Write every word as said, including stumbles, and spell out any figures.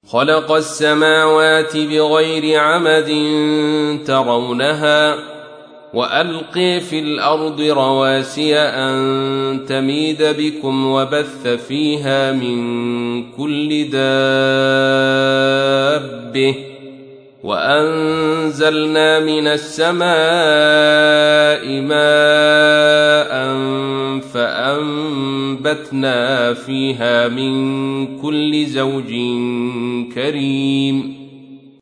خلق السماوات بغير عمد ترونها وألقي في الأرض رواسي أن تميد بكم وبث فيها من كل دابة وأنزلنا من السماء ماء فأنبتنا فيها من كل زوج كريم